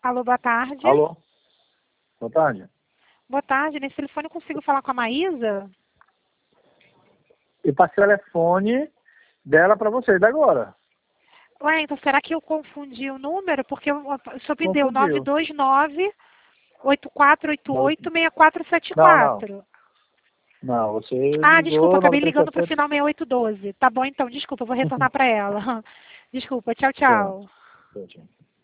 Alô, boa tarde. Alô? Boa tarde. Boa tarde, nesse telefone eu consigo falar com a Maísa? Eu passei o telefone dela para você, da agora. Ué, então será que eu confundi o número? Porque o senhor me deu Confundiu. 929-8488-6474. Não, você Ah, desculpa, ligou acabei ligando para o 9370. final 6812. Tá bom, então, desculpa, eu vou retornar para ela. Desculpa, tchau, tchau. Certo.